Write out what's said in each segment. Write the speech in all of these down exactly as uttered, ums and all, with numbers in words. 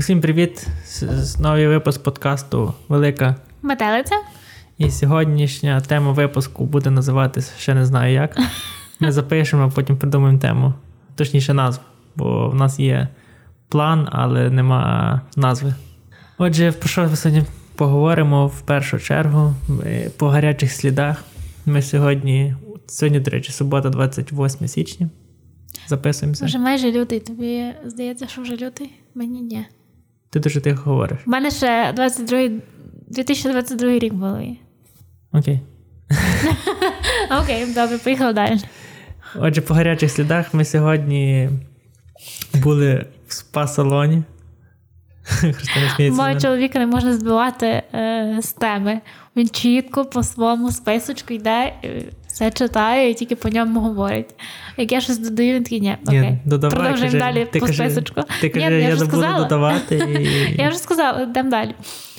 Усім привіт! Новий випуск подкасту «Велика Метелиця». І сьогоднішня тема випуску буде називатися «Ще не знаю як». Ми запишемо, а потім придумаємо тему. Точніше назву, бо в нас є план, але нема назви. Отже, про що ми сьогодні поговоримо в першу чергу? По гарячих слідах. Ми сьогодні, сьогодні, до речі, субота, двадцять восьме січня. Записуємося. Вже майже лютий. Тобі здається, що вже лютий? Мені ні. Ти дуже тихо говориш. У мене ще дві тисячі двадцять другий рік був. Окей. Окей, добре, поїхали далі. Отже, по гарячих слідах ми сьогодні були в спа-салоні. Христина сміється. Мого чоловіка не можна збивати е, з теми. Він чітко по своєму списочку йде, все читає і тільки по ньому говорить. Як я щось додаю, він такий, ні, окей. Ні, додавай, продовжуємо кажи, далі по кажи, списочку. Ти кажи, я, я забуду додавати. І... Я вже сказала, йдемо далі.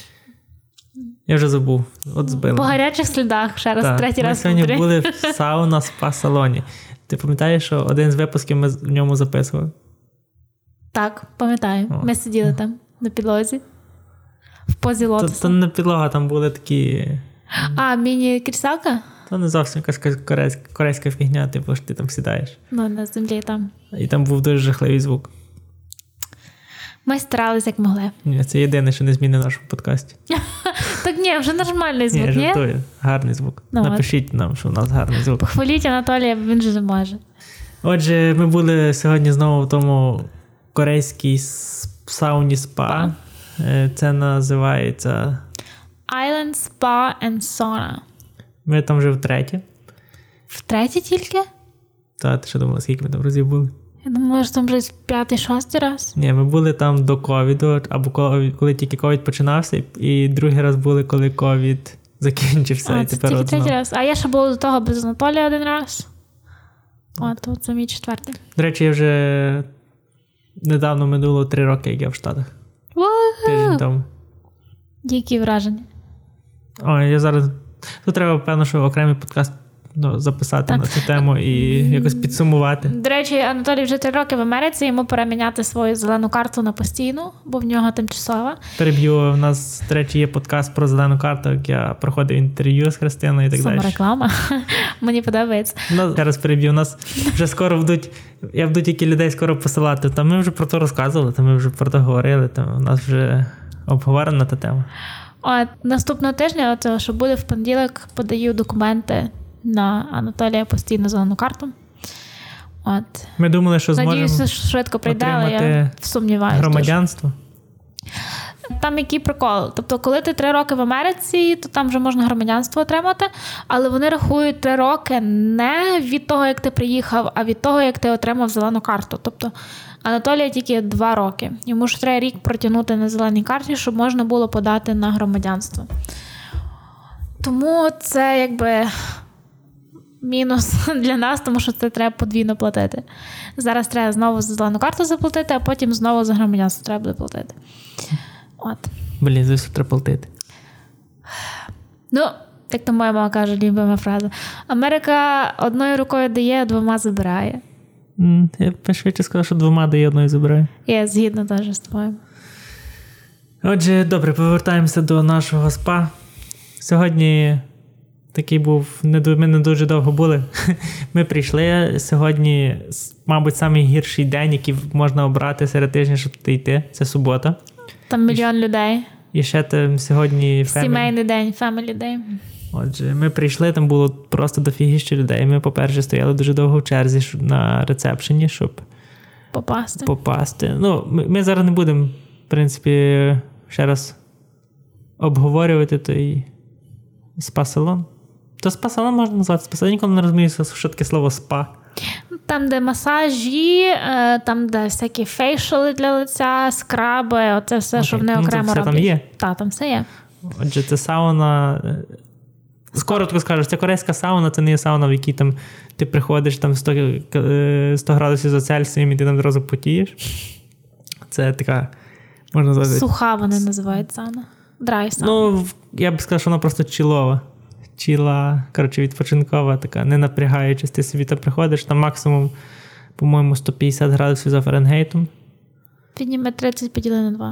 Я вже забув, от збила. По гарячих слідах, ще раз, так, третій ми раз. Ми сьогодні повторю. Були в сауна спа-салоні. Ти пам'ятаєш, що один з випусків ми в ньому записували? Так, пам'ятаю. О. Ми сиділи там на підлозі. В позі лотоса. То, то не підлога, там були такі... А, міні-кріселка? То не зовсім якась корейська, корейська фігня, типу, що ти там сідаєш. Ну, на землі там. І там був дуже жахливий звук. Ми старалися, як могли. Ні, це єдине, що не змінить в нашому подкасті. Так ні, вже нормальний звук, ні? Ні, жартую. Гарний звук. Ну, Напишіть от. Нам, що у нас гарний звук. Похваліть Анатолія, він же не може. Отже, ми були сьогодні знову в тому корейській сауні спа. Це називається... Island Spa and Sauna. Ми там вже втретє. Втретє тільки? Та, ти що думала, скільки ми там разів були? Я думала, що там вже п'ятий-шостий раз. Ні, ми були там до ковіду, або коли тільки ковід починався, і другий раз були, коли ковід закінчився. А, і це тепер тільки третій раз. А я ще була до того без Анатолія один раз. О, то це мій четвертий. До речі, я вже недавно минуло три роки, як я в Штатах. Тиждень тому. Які враження? Ой, я зараз... Тут треба, певно, що окремий подкаст ну, записати так. на цю тему і якось підсумувати. До речі, Анатолій вже три роки в Америці, йому пора міняти свою зелену карту на постійну, бо в нього тимчасова. Переб'ю, в нас, до речі, є подкаст про зелену карту, як я проходив інтерв'ю з Христиною і так далі. Самореклама. Мені подобається. Ну, зараз переб'ю, у нас вже скоро будуть, я буду тільки людей скоро посилати, та ми вже про це розказували, та ми вже про це говорили, та у нас вже обговорена та тема. От, наступного тижня, оце, що буде в понеділок, подаю документи на Анатолія постійну зелену карту. От. Ми думали, що зможемо Надіюся, що швидко прийде, але я сумніваюся. Громадянство? Там який прикол. Тобто, коли ти три роки в Америці, то там вже можна громадянство отримати, але вони рахують три роки не від того, як ти приїхав, а від того, як ти отримав зелену карту. Тобто, Анатолія тільки два роки. Йому ж треба рік протягнути на зеленій карті, щоб можна було подати на громадянство. Тому це якби мінус для нас, тому що це треба подвійно платити. Зараз треба знову за зелену карту заплатити, а потім знову за громадянство треба буде платити. От. Блін, за все треба платити. Ну, як то моя мама каже, любима фраза. Америка одною рукою дає, а двома забирає. Mm, я б швидше сказав, що двома дає, одною забирає. Я згідна теж з тобою. Отже, добре, повертаємося до нашого спа. Сьогодні такий був, ми не дуже довго були. Ми прийшли. Сьогодні, мабуть, самий гірший день, який можна обрати серед тижня, щоб туди йти. Це субота. Там мільйон і, людей. І ще там сьогодні... Сімейний день, family day. Отже, ми прийшли, там було просто дофігіще людей. Ми, по-перше, стояли дуже довго в черзі на рецепшені, щоб попасти. попасти. Ну, ми, ми зараз не будемо, в принципі, ще раз обговорювати той спа-салон. То спа-салон можна назвати спа-салон. Я ніколи не розумію, що таке слово спа. Там, де масажі, там, де всякі фейшали для лиця, скраби, оце все, okay. що вони окремо роблять. Ну, все там є? Так, там все є. Отже, це сауна... Коротко скажеш, це корейська сауна, це не є сауна, в якій там ти приходиш там сто градусів за Цельсієм і ти там одразу потієш. Це така, можна сказати... Суха вони називають сауна. Драй сауна. Ну, я б сказав, що вона просто чілова. Чіла, коротше, відпочинкова, така, не напрягаючись. Ти собі там приходиш, там максимум, по-моєму, сто п'ятдесят градусів за Фаренгейтом. Підніме тридцять поділи на два.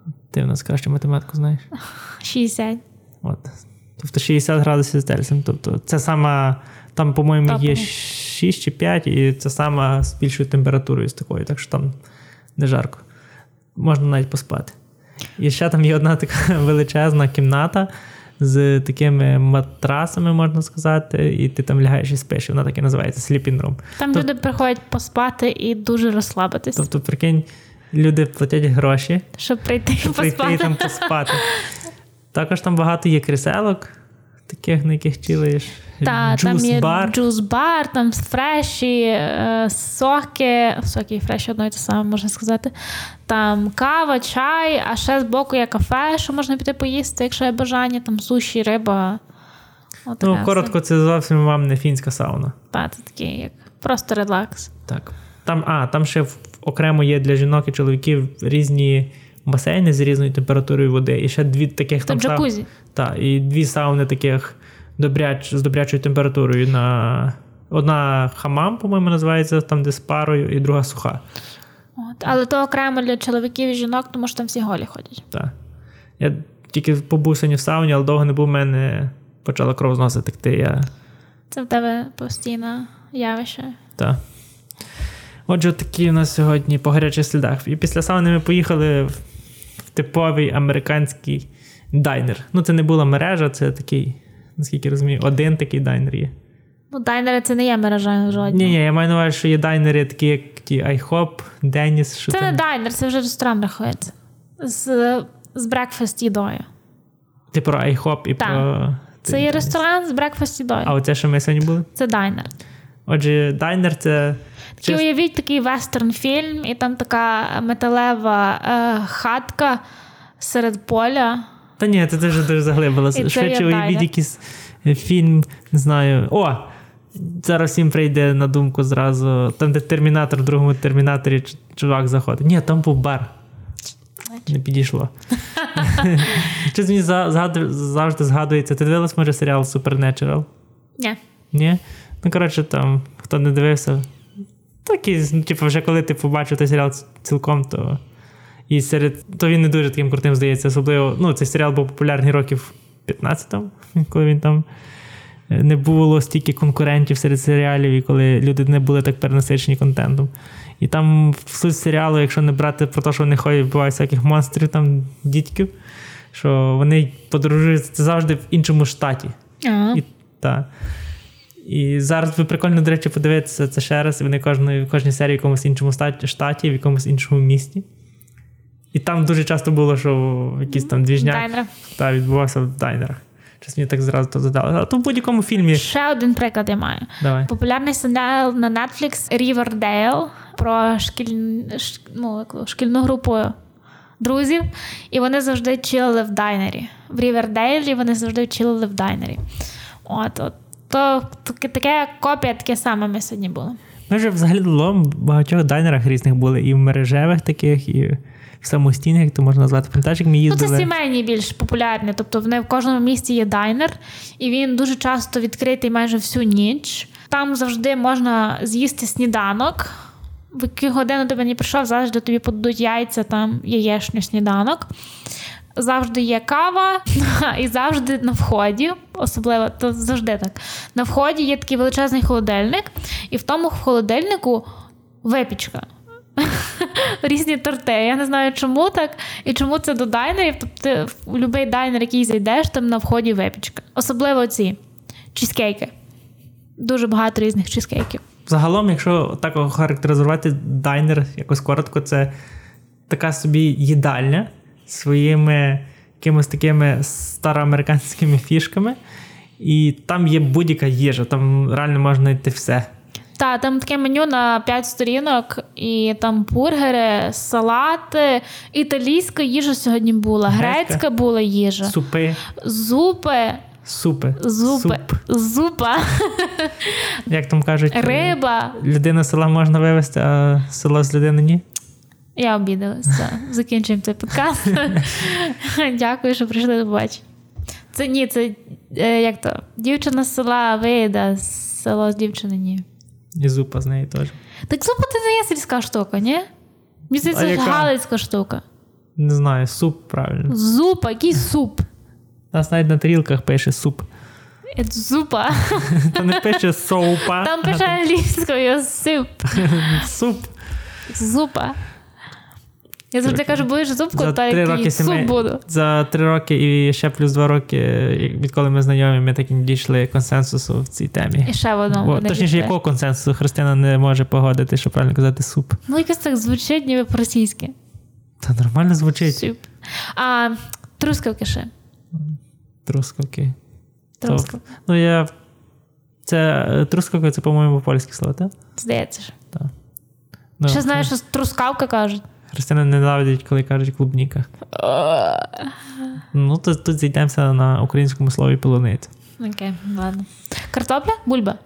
Ти в нас краще математику знаєш. шістдесят. От. Тобто шістдесят градусів з Цельсієм. Тобто це сама, там, по-моєму, Топом. є шість чи п'ять, і це сама з більшою температурою з такою, так що там не жарко. Можна навіть поспати. І ще там є одна така величезна кімната з такими матрасами, можна сказати, і ти там лягаєш і спиш. Вона так і називається sleeping room. Там Тоб... люди приходять поспати і дуже розслабитись. Тобто, прикинь, люди платять гроші, щоб прийти і щоб поспати. прийти і там поспати. Також там багато є кріселок, таких, на яких чилаєш. Та, там є джус-бар. джус-бар, там фреші, е, соки, соки і фреші одно і те саме, можна сказати. Там кава, чай, а ще збоку є кафе, що можна піти поїсти, якщо є бажання, там суші, риба. От Ну, таке коротко, це зовсім вам не фінська сауна. Так, це такий, як просто релакс. Так. Там, а, там ще в- окремо є для жінок і чоловіків різні басейни з різною температурою води. І ще дві таких Це там сау- джакузі. Так, і дві сауни таких добряч, з добрячою температурою. На... Одна хамам, по-моєму, називається, там де з парою, і друга суха. От. Але то окремо для чоловіків і жінок, тому що там всі голі ходять. Так. Я тільки побув сьогодні в сауні, але довго не був, в мене почала кров з носа текти. Я... Це в тебе постійне явище. Так. Отже, такі у нас сьогодні по гарячих слідах. І після сауни ми поїхали в в типовий американський дайнер. Ну, це не була мережа, це такий, наскільки розумію, один такий дайнер є. Ну, дайнери це не є мережа жодні. Ні, ні, я маю на увазі, що є дайнери такі, як ті IHOP, Денніс, що Це там. не дайнер, це вже ресторан рахується. З, з брекфаст їдою. Ти про IHOP і Так. про... Це є ресторан з брекфаст їдою. А оце, що ми сьогодні були? Це дайнер. Отже, дайнер – це... Такий, уявіть, такий вестерн-фільм, і там така металева е, хатка серед поля. Та ні, це дуже дуже заглибилося. І це Швидше є уявіть дайнер. якийсь фільм, не знаю. О! Зараз всім прийде на думку зразу. Там, де Термінатор, в другому Термінаторі ч- чувак заходить. Ні, там був бар. Не підійшло. Щось мені за- згаду- завжди згадується. Ти дивилась, може, серіал Supernatural? Ні. Ні? Ну, коротше, там, хто не дивився, такий, ну, типу, вже коли ти побачив той серіал цілком, то і серед, то він не дуже таким крутим здається, особливо, ну, цей серіал був популярний років п'ятнадцять, коли він там не було стільки конкурентів серед серіалів, і коли люди не були так перенасичені контентом. І там суть серіалу, якщо не брати про те, що вони ходять, бувають всяких монстрів, там, дідьків, що вони подорожують, це завжди в іншому штаті. Ага. І, та. І зараз би прикольно, до речі, подивитися це ще раз. Вони кожної, в кожній серії в якомусь іншому статі, штаті, в якомусь іншому місті. І там дуже часто було, що якийсь там двіжняк Дайнер. та, відбувався в дайнерах. Щось мені так зразу то задали. А то в будь-якому фільмі. Ще один приклад я маю. Давай. Популярний серіал на Netflix Riverdale про шкіль... ш- ну, яку, шкільну групу друзів. І вони завжди чилили в дайнері. В Рівердейлі вони завжди чилили в дайнері. От, от. То таке, таке копія, таке саме ми сьогодні були. Ми вже взагалі в багатьох дайнерах різних були. І в мережевих таких, і в самостійних, то можна назвати. Пам'ятаєш, як ми Ну, їздили? це сімейні більш популярні. Тобто вони в кожному місті є дайнер, і він дуже часто відкритий майже всю ніч. Там завжди можна з'їсти сніданок. В яку годину ти не прийшов, завжди тобі подадуть яйця, там яєчню сніданок. Завжди є кава, і завжди на вході, особливо, то завжди так, на вході є такий величезний холодильник, і в тому холодильнику випічка. Різні торти. Я не знаю, чому так, і чому це до дайнерів. Тобто в будь-який дайнер, який зайдеш, там на вході випічка. Особливо ці чізкейки. Дуже багато різних чізкейків. Загалом, якщо так охарактеризувати дайнер якось коротко, це така собі їдальня своїми якимось такими староамериканськими фішками. І там є будь-яка їжа, там реально можна знайти все. Так, там таке меню на п'ять сторінок, і там бургери, салати, італійська їжа сьогодні була, Грецька. грецька була їжа, Супи. зупи, Супи. зупи, Суп. зупа, Як там кажуть, риба. людина з села можна вивезти, а село з людини ні? Я обідалася. Закінчуємо цей подкаст. Дякую, що прийшли до побачення. Це ні, це е, як то, дівчина з села вийде, село з дівчини ні. І зупа з неї теж. Так зупа це не є сільська штука, ні? Мені здається, це яка? галицька штука. Не знаю, суп, правильно. Зупа, який суп? У нас навіть на тарілках пише суп. Зупа. Там не пише соупа. Там пише англійською суп. Суп. Зупа. Я завжди кажу, будеш зубку, За та три який роки суп сімей- буду. За три роки і ще плюс два роки, відколи ми знайомі, ми так і не дійшли консенсусу в цій темі. І ще в одному. Бо, не точніше, дійшли. якого консенсусу Христина не може погодити, що правильно казати суп. Ну, якось так звучить, ніби по-російськи. Та нормально звучить. Суп. А трускавки ще. Трускавки. Трускавки. Ну, я... Це трускавка, це, по-моєму, польське слово, так? Здається ж. Так. Ну, Ще знаєш, що трускавка кажуть. Христина ненавидить, коли кажуть клубніка. Ну, то тут зійдемося на українському слові полуниця. Окей, ладно. Картопля? Бульба?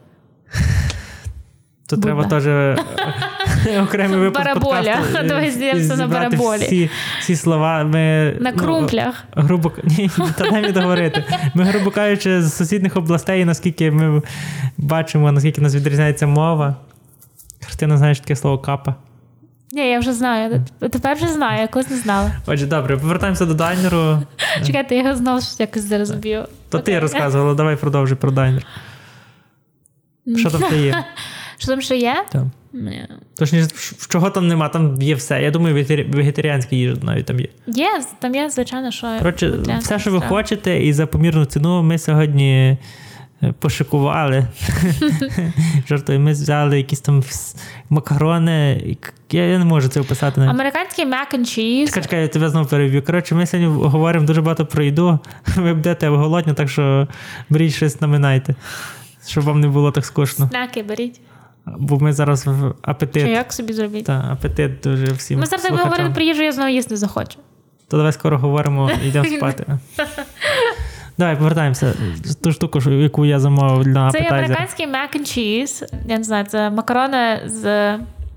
То Бульба. треба теж окремий випуск Бараболя. подкасту. Давай зійдемося на зібрати бараболі. Всі, всі слова. Ми, На крумплях. Ну, грубо, ні, та дай мені договорити. Ми, грубо кажучи, з сусідніх областей, наскільки ми бачимо, наскільки нас відрізняється мова. Христина, знаєш таке слово капа? Ні, я вже знаю. Тепер вже знаю, я колись не знала. Отже, добре, повертаємося до дайнеру. Чекайте, я його знову якось зараз б'ю. То ти розказувала, давай продовжуй про дайнер. Що там ще є? Що там ще є? Там. Ні. Точніше, чого там нема, там є все. Я думаю, вегетарі- вегетаріанська їжа навіть там є. Є, там є, звичайно, що... Коротше, вегетаріанська все, що ви страва. хочете, і за помірну ціну ми сьогодні пошикували. Жартую, ми взяли якісь там макарони. і к- Я, я не можу це описати навіть. Американський mac and cheese. Чекай, чекай, я тебе знову переб'ю. Коротше, ми сьогодні говоримо дуже багато про їду. Ви будете голодні, так що беріть щось, наминайте. Щоб вам не було так скучно. Снаки беріть. Бо ми зараз в апетит. Чи як собі зробіть? Та, апетит дуже всім Ми зараз як слухачам. говорили про їжу, я знову їсти захочу. То давай скоро говоримо і йдемо спати. Давай, повертаємося. Ту штуку, що- яку я замовив для Це є апетайзера. американський mac and cheese. Я не знаю, це макарони з...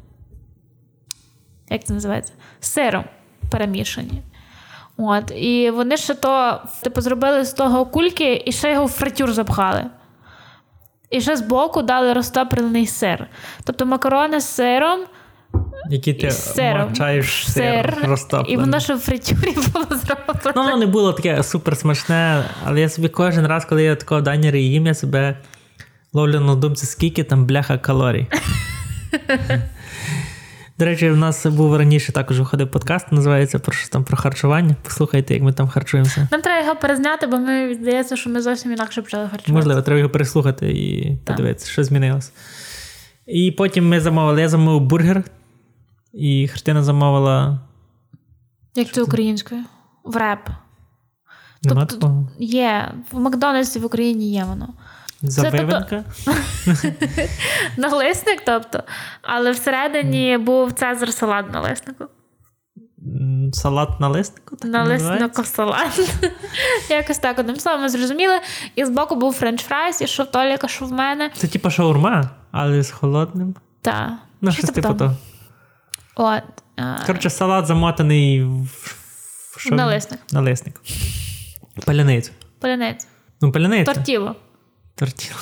Як це називається? З сиром перемішані. От. І вони ще то, типу, зробили з того кульки і ще його в фритюр запхали. І ще збоку дали розтоплений сир. Тобто макарони з сиром, Які ти і з сиром. мочаєш сир, і розтоплений. воно ще в фритюрі було Ну, зроблено. воно не було таке супер смачне, але я собі кожен раз, коли я такого дайнера їм, я себе ловлю на думці, скільки там бляха калорій. До речі, в нас був раніше також виходив подкаст, називається про що там про харчування. Послухайте, як ми там харчуємося. Нам треба його перезняти, бо ми здається, що ми зовсім інакше почали харчуватися. Можливо, треба його переслухати і Так. подивитися, що змінилось. І потім ми замовили, я замовив бургер, і Христина замовила... Як це українською? В реп. Нема Тобто- такого? Є. В Макдональдсі в Україні є воно. Завивинка? Налисник, тобто. Але всередині був цезар салат на лиснику. М, Салат на листику? так На називається? лиснику салат. Якось так, одним словом, ми зрозуміли. І збоку був френч-фрайс, і що в Толіка, що в мене. Це типа шаурма, але з холодним. Так. Ну, щось типу того. От. а, Коротше, салат замотаний в... в що? Налисник. Налисник. Паляницю. Полянець. Ну, паляниця. Тортіло. Тортіла.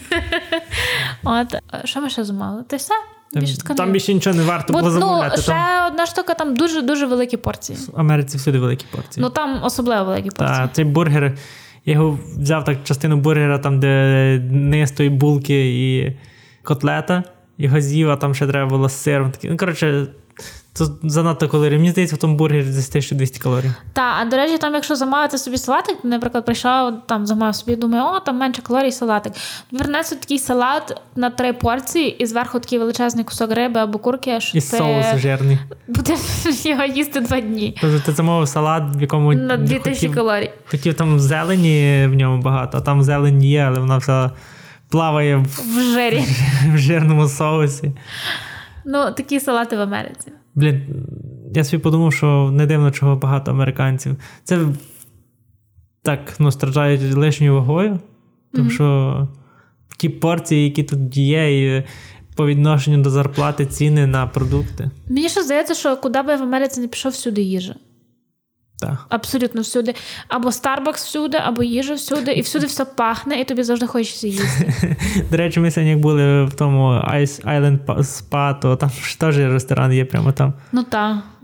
От. а, Що ми ще замовили? Ти все? Більше така Там не- більше нічого не варто Бо, було ну, замовляти. ще Там одна штука, там дуже-дуже великі порції. в Америці всюди великі порції. Ну, там особливо великі порції. Та, цей бургер, я його взяв так частину бургера, там, де низ тої булки і котлета, його з'їв, а там ще треба було з сиром. Такий. Ну, коротше, це занадто калорій. Мені здається, в тому бургері десь тисяча двісті калорій. Так, а до речі, там, якщо замовити собі салатик, ти, наприклад, прийшов, там замовив собі, думаю, о, там менше калорій салатик. Принесуть такий салат на три порції і зверху такий величезний кусок риби або курки, що І ти соус жирний. будеш його їсти два дні. Тобто ти замовив салат, в якому На дві тисячі хотів, калорій. хотів там зелені в ньому багато, а там зелень є, але вона вся плаває в, В жирі. в жирному соусі. Ну, такі салати в Америці. Блін, я собі подумав, що не дивно, чого багато американців. Це так, ну, страждають лишньою вагою, тому Мгм. що ті порції, які тут є, і по відношенню до зарплати ціни на продукти. Мені ще здається, що куди би я в Америці не пішов, всюди їжа. Так. Абсолютно всюди. Або Starbucks всюди, або їжа всюди, і всюди все пахне, і тобі завжди хочеться їсти. До речі, ми сьогодні як були в тому Ice Island Spa, то там ж теж ресторан є прямо там. Ну так.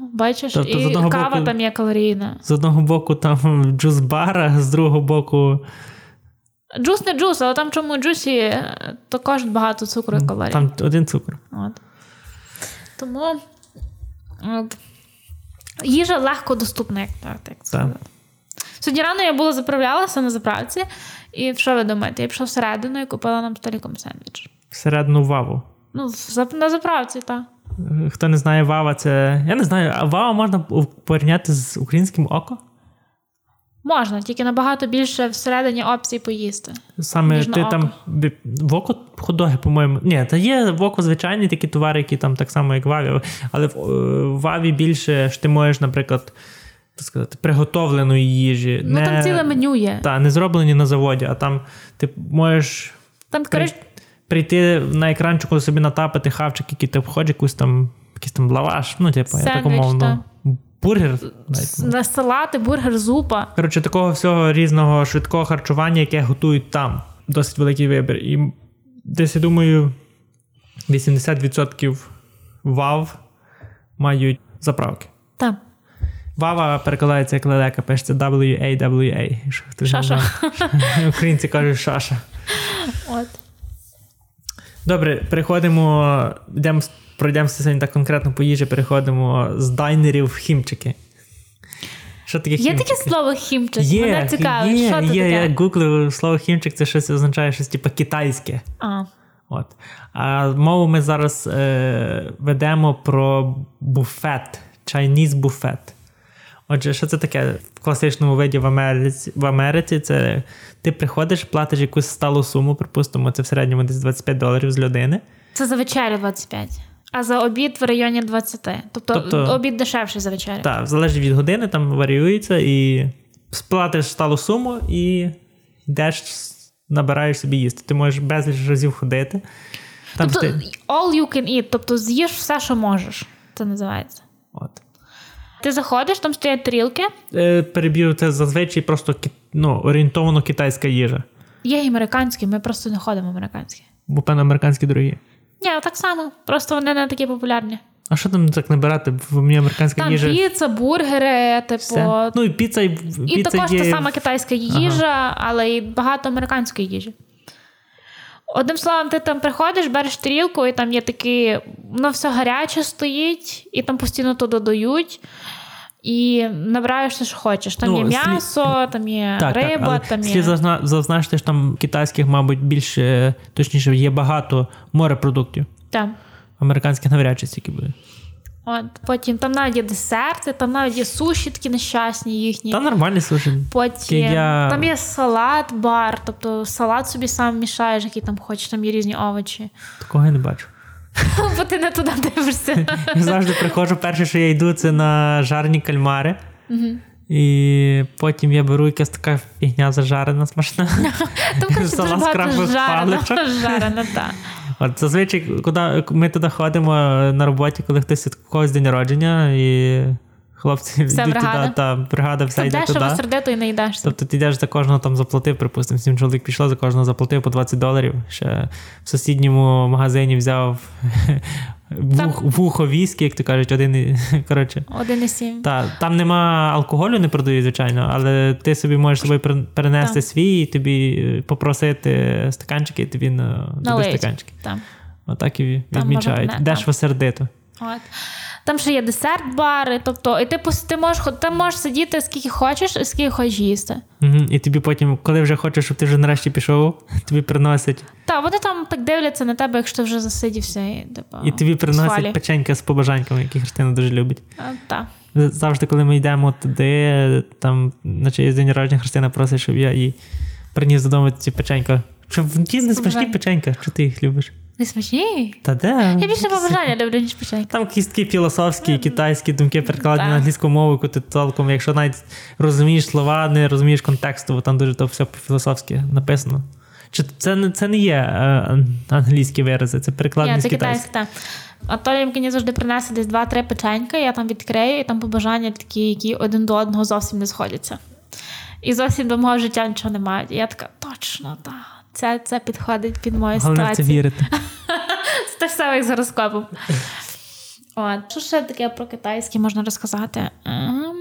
бачиш, Тобто, і кава боку, там є калорійна. З одного боку там джус-бар, з другого боку... Джус не джус, але там чому джусі також багато цукру і калорій. Там один цукор. От. Тому от, їжа легко доступна, як так, так сказати. Сьогодні рано я була заправлялася на заправці, і що ви думаєте? Я пішла всередину і купила нам з Толіком сендвіч. Всередину Ваву? Ну, на заправці, так. Хто не знає, Вава це... Я не знаю, а Вава можна порівняти з українським Око? Можна, тільки набагато більше всередині опцій поїсти. Саме ти Око. Там в Око хот-доги, по-моєму. Ні, та є в Око звичайні такі товари, які там так само, як в Ваві. Але в, в Ваві більше що ти можеш, наприклад, так сказати, приготовленої їжі. Ну, не, там ціле меню є. Так, не зроблені на заводі, а там ти можеш там, при, коротко... прийти на екранчику собі натапити хавчик, який ти входиш, якусь там, якийсь там лаваш, ну, типу, я так умовно. Бургер. На салати, бургер, зупа. Коротше, такого всього різного швидкого харчування, яке готують там. Досить великий вибір. І десь, я думаю, вісімдесят відсотків Вав мають заправки. Так. Вава перекладається як лелека, пишеться дабл ю ей дабл ю ей. Шаша. Українці кажуть шаша. От. Добре, переходимо, йдемо, пройдемося сьогодні так конкретно по їжі, переходимо з дайнерів в хімчики. Що таке хімчики? Є таке слово хімчик? Є, Мене цікавить, є, що це є, таке? Я гуглив слово хімчик, це щось означає щось типу китайське. А. От. А мову ми зараз е, ведемо про буфет, Chinese буфет. Отже, що це таке в класичному виді в Америці? В Америці це ти приходиш, платиш якусь сталу суму, припустимо, це в середньому десь двадцять п'ять доларів з людини. Це за вечерю двадцять п'ять, а за обід в районі двадцять. Тобто, тобто обід дешевший за вечерю. Так, залежить від години, там варіюється, і сплатиш сталу суму і йдеш, набираєш собі їсти. Ти можеш безліч разів ходити. Там тобто ти... all you can eat, тобто з'їш все, що можеш. Це називається. От. Ти заходиш, там стоять тарілки. Е, переб'ю, це зазвичай просто ну, орієнтовано китайська їжа. Є і американські, ми просто не ходимо американські. Бо, певно, американські дорогі. Ні, так само. Просто вони не такі популярні. А що там так набирати? В мені американська там їжа... Там піца, бургери, типу... Все. Ну і піца, і піца І також є... та сама китайська їжа, ага. але і багато американської їжі. Одним словом, ти там приходиш, береш тарілку, і там є такі... Воно все гаряче стоїть, і там постійно то додають. І набираєш все, що хочеш. Там ну, є м'ясо, слід... там є так, риба, так, там є... Слід зазна... зазначити, що там китайських, мабуть, більше, точніше, є багато морепродуктів. Так. Американських навряд чи стільки буде. От, потім там навіть є десерти, там навіть є суші такі нещасні їхні. Там нормальні суші. Потім я... там є салат, бар, тобто салат собі сам мішаєш, який там хочеш, там є різні овочі. Такого я не бачу. Бо ти не туди дивишся. Я завжди приходжу, перше, що я йду, це на жарні кальмари. Угу. І потім я беру якась така фігня зажарена, смачна. Там, коротше, дуже багато жарена, так. От, зазвичай, куди ми туди ходимо на роботі, коли хтось від когось день народження, і хлопці вся йдуть бригада. туди, та бригада вся йде туди. Дешево сердито і не їдешся. Тобто ти йдеш за кожного там заплатив, припустимо, сім чоловік пішло, за кожного заплатив по двадцять доларів. Ще в сусідньому магазині взяв вух, вухо віскі, як то кажуть, один, коротше. Один і сім. Так, там нема алкоголю, не продають, звичайно, але ти собі можеш собі перенести так. свій, і тобі попросити стаканчики, і тобі дадуть стаканчики. Так. Отак і відмічають. Дешево сердито. От. Там ще є десерт-бари, тобто, і ти, ти можеш, ти можеш сидіти скільки хочеш, і скільки хочеш їсти. Угу. І тобі потім, коли вже хочеш, щоб ти вже нарешті пішов, тобі приносять. Так, вони там так дивляться на тебе, якщо ти вже засидівся. І, типу, і тобі приносять печенька з побажаньками, які Христина дуже любить. Так. Завжди, коли ми йдемо туди, там, на чиїсь день народження, Христина просить, щоб я їй приніс додому ці печенька. Щоб ті не смачні печенька, що ти їх любиш? Не смачні? Та де? Я більше побажання люблю, ніж печеньки. Там якісь такі філософські, китайські думки перекладені на англійську мову, яку ти толком, якщо навіть розумієш слова, не розумієш контексту, бо там дуже то все по-філософськи написано. Чи це не, це не є е, англійські вирази, це перекладені з китайських? Так. А Толя мені завжди принесе десь два-три печенька, я там відкрию, і там побажання такі, які один до одного зовсім не сходяться. І зовсім до мого життя нічого не мають. І я така, точно, так. Це, це підходить під мою Головне ситуацію. Головне це вірити. Це те ж саме, як з гороскопом. От, що ще таке про китайське можна розказати? Um...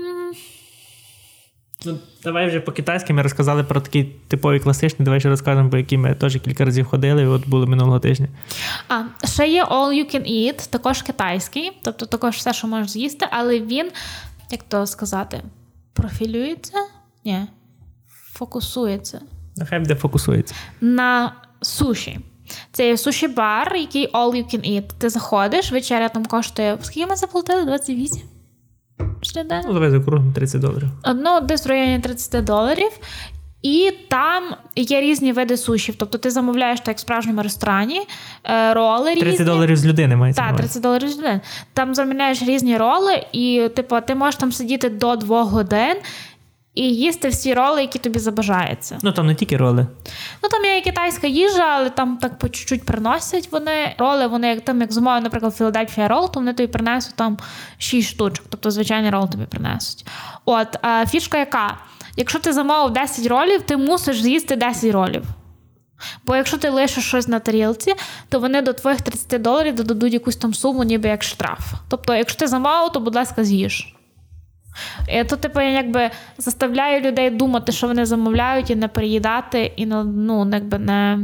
Ну, давай вже по-китайськи ми розказали про такі типові класичні, давай ще розкажемо, по які ми теж кілька разів ходили, і от були минулого тижня. А, ще є all you can eat, також китайський, тобто також все, що можеш з'їсти, але він, як то сказати, профілюється? Ні, фокусується. Нехай буде фокусується. На суші. Це є суші-бар, який all you can eat. Ти заходиш, вечеря там коштує, скільки ми заплатили? двадцять вісім? Ну, давай закруглимо тридцять доларів. Ну, десь в районі тридцять доларів. І там є різні види сушів. Тобто ти замовляєш, так як в справжньому ресторані, роли різні. тридцять доларів з людини мається. Так, тридцять доларів з людини. Там замовляєш різні роли, і типу, ти можеш там сидіти до двох годин і їсти всі роли, які тобі забажаються. Ну, там не тільки роли. Ну, там є і китайська їжа, але там так по чуть-чуть приносять вони роли. Вони, як там, як замовляють, наприклад, Філадельфія рол, то вони тобі принесуть там шість штучок. Тобто, звичайний рол тобі принесуть. От, а фішка яка? Якщо ти замовив десять ролів, ти мусиш з'їсти десять ролів. Бо якщо ти лишиш щось на тарілці, то вони до твоїх тридцять доларів додадуть якусь там суму, ніби як штраф. Тобто, якщо ти замовив, то, будь ласка, з'їж. І то, типу, якби заставляю людей думати, що вони замовляють, і не переїдати, і, ну, якби не...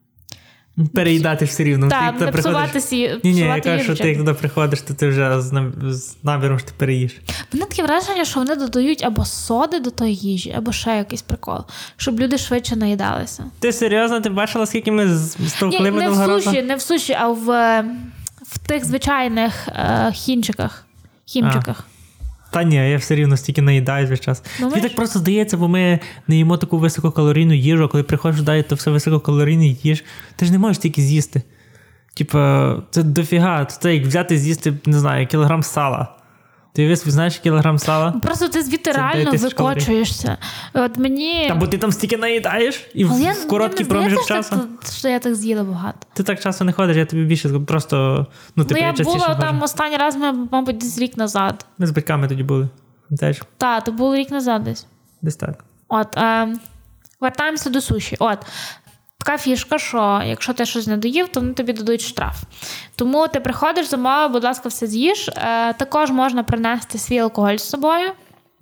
Переїдати все рівно. Так, не псувати сі... Ні, ні, я кажу, що ти як туди приходиш, то ти вже з наміром, що ти переїш. Мене таке враження, що вони додають або соди до тої їжі, або ще якийсь прикол, щоб люди швидше наїдалися. Ти серйозно? Ти бачила, скільки ми стовкли минулого разу? Ні, не в суші, а в, в тих звичайних е, хінчиках, хімчиках. Та ні, я все рівно стільки наїдаюсь весь час. Мені так просто здається, бо ми не їмо таку висококалорійну їжу, а коли приходиш в дайет, то все висококалорійне їж. Ти ж не можеш тільки з'їсти. Типа, це дофіга. Це як взяти з'їсти, не знаю, кілограм сала. Ти весь знаєш кілограм сала? Просто ти звідти реально викочуєшся. От мені... Та бо ти там стільки наїдаєш і в, я, в короткий проміжок часу. Так, що я так з'їла багато. Ти так часто не ходиш, я тобі більше просто... Ну, типу, ну я, я частіше була ходжу. там останній раз, ми, мабуть, десь рік назад. Ми з батьками тоді були. Теж. Так, то було рік назад десь. Десь так. От, е, вертаємося до суші. От, така фішка, що якщо ти щось не доїв, то вони тобі дадуть штраф. Тому ти приходиш, замовив, будь ласка, все з'їж. Е, також можна принести свій алкоголь з собою.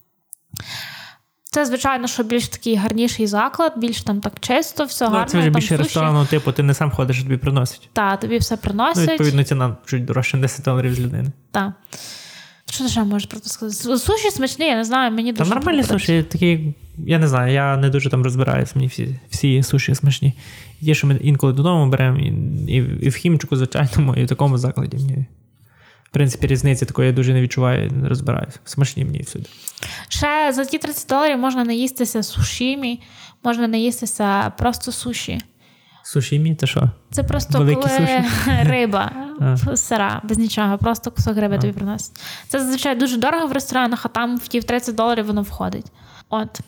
Це, звичайно, що більш такий гарніший заклад, більш там так чисто, все ну, гарно. Це вже більше ресторанного типу, ти не сам ходиш, тобі приносять. Так, тобі все приносять. Ну, відповідно, ціна чуть дорожче десять доларів з людини. Так. Що ти ще можеш про це сказати? Суші смачні, я не знаю, мені дуже... Та нормальні суші, такі, я не знаю, я не дуже там розбираюся, мені всі, всі суші смачні. Є, що ми інколи додому беремо, і, і, і в хімчику, звичайному, і в такому закладі. Мені, в принципі, різниці такої я дуже не відчуваю, не розбираюся. Смачні мені всюди. Ще за ті тридцять доларів можна наїстися сушімі, можна наїстися просто суші. Сушімі, це що? Це просто великі коли суші? риба сира, без нічого, просто кусок риби тобі приносять. Це зазвичай дуже дорого в ресторанах, а там в ті тридцять доларів воно входить. От.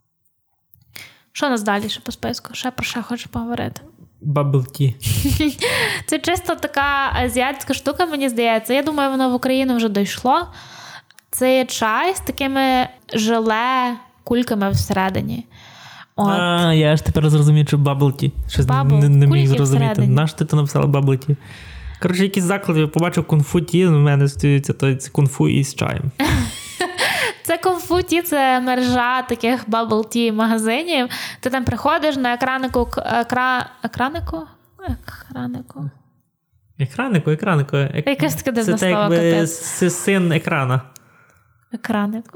Що у нас далі ще по списку? Ще про що хочу поговорити? Bubble tea. Це чисто така азіатська штука, мені здається. Я думаю, воно в Україну вже дійшло. Це є чай з такими желе кульками всередині. От. А, я ж тепер зрозумів, що bubble tea. Щось Bubble. не, не міг Кульки зрозуміти. всередині. Наш ти то написала bubble tea? Коротше, якісь заклади, я побачив кунг-фу ті, у мене стоїться то кунг-фу із чаєм. Це кунг-фу ті, це мережа таких bubble tea магазинів. Ти там приходиш на екранику, екра... екранику? Екранику? Екранику, екранику. Ек... Якась така дивна Це слова, якби капець. син екрана. Екранику.